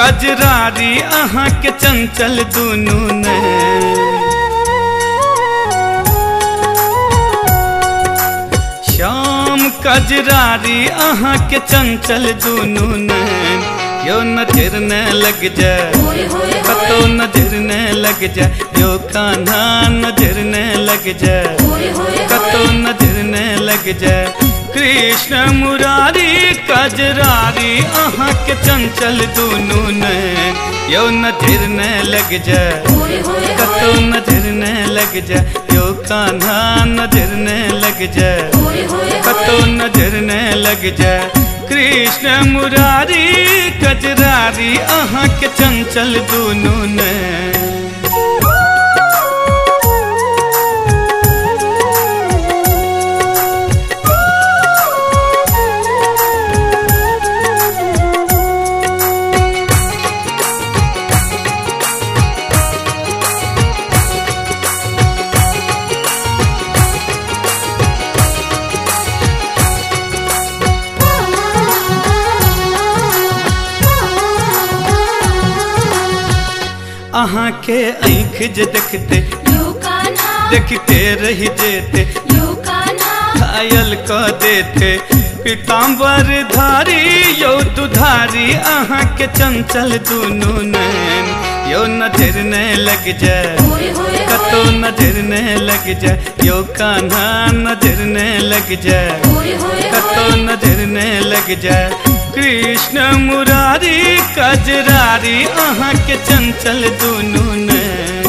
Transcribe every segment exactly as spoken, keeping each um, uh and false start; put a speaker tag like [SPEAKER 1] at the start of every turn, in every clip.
[SPEAKER 1] कजरारी अहाँ के चंचल दुनू ने। श्याम कजरारी अहाँ के चंचल दुनू ने। यो नजर न लग जाए कतो नजर न लग जाए, यो कान्हा नजर न लग जाए कतो नजर न लग जाए। कृष्ण मुरारी कजरारी अहाँ के चंचल दुनू ने। यो नजर न लग जाए कतो नजर न लग जाए, यो कान्हा नजर न लग जाए कतो नजर न लग जाए। कृष्ण मुरारी कजरारी अहाँ के चंचल दुनू ने। अहाँ के आँख जे देखते देखते रही जेते, घायल क देते पीताम्बर धारी यो दुधारी अहाँ के चंचल दुनू नैन। यो नजर न लग जाए कतो नजर न लग जाए, यो कान्हा नजर न लग जाए कतो नजर न लग जाए। कृष्ण मुरारी कजरारी अहाँ के चंचल दुनू ने।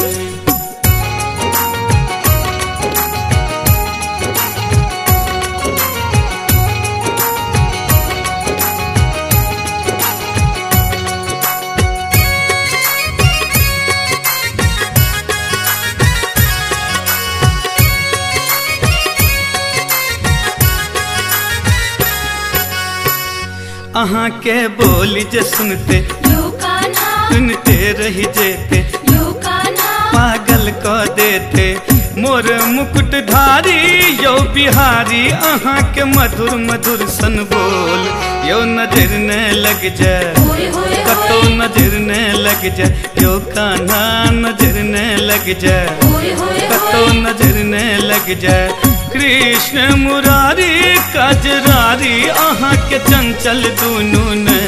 [SPEAKER 1] अहाँ के बोली जे सुनते सुनते रही जेते, पागल क देते मोर मुकुट धारी यो बिहारी अहाँ के मधुर मधुर सन बोल। यो नजर न लग जाए कतो नजर न लग जाए, यो कान्हा नजर न लग जाए कतो नजर न लग जाए। कृष्ण मुरारी कजरारी अहाँ के चंचल दुनू ने।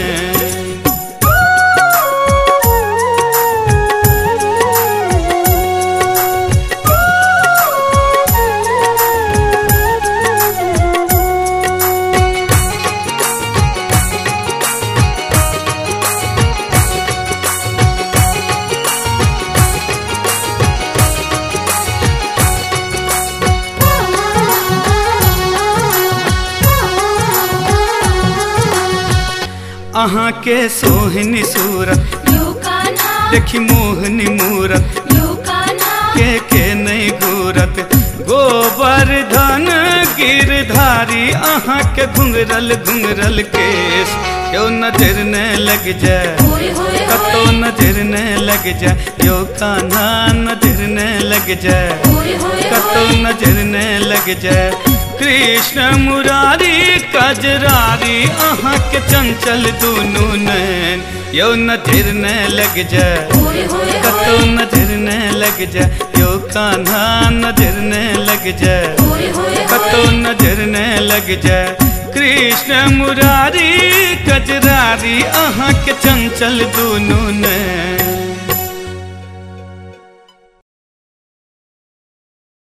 [SPEAKER 1] अहाँ के सोहनी सूरत देखी मोहनी मूरत, के के नहीं घूरत गोवर्धन गिरधारी अहाँ के घुंघरल घुंघरल केस। यो नजर न लग जाए कतो नजर न लग जाए, यो कान्हा नजर न लग जाए कतो नजर न लग जाए। कृष्ण मुरारी कजरारी अहाँ के चंचल दुनू नैन। यो नजर न लग जाए कतो नजर न लग जाए, यो कान्हा नजर न लग जाए कतो नजर न लग जाए। कृष्ण मुरारी कजरारी अहाँ के चंचल दुनू नैन।